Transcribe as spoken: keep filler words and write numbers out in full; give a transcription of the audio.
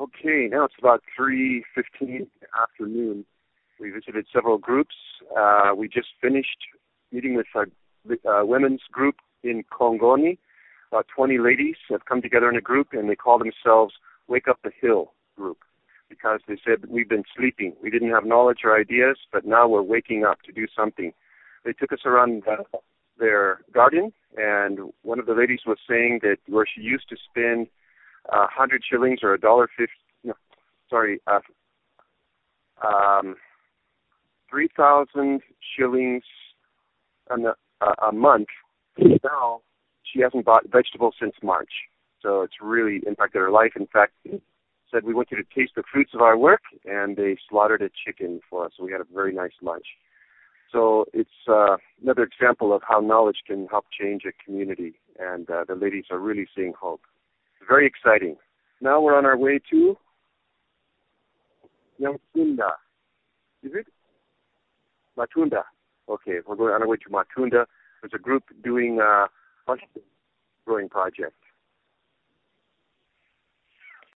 Okay, now it's about three fifteen afternoon. We visited several groups. Uh, we just finished meeting with a uh, women's group in Kongoni. About twenty ladies have come together in a group, and they call themselves Wake Up the Hill Group because they said we've been sleeping. We didn't have knowledge or ideas, but now we're waking up to do something. They took us around uh, their garden, and one of the ladies was saying that where she used to spend a uh, hundred shillings or a dollar fifty, no, sorry, uh, um, three thousand shillings a, a month. Now she hasn't bought vegetables since March, so it's really impacted her life. In fact, said we want you to taste the fruits of our work, and they slaughtered a chicken for us. So we had a very nice lunch. So it's uh, another example of how knowledge can help change a community, and uh, the ladies are really seeing hope. Very exciting. Now we're on our way to Matunda. Is it? Matunda. Okay, we're going on our way to Matunda. There's a group doing a mushroom growing project.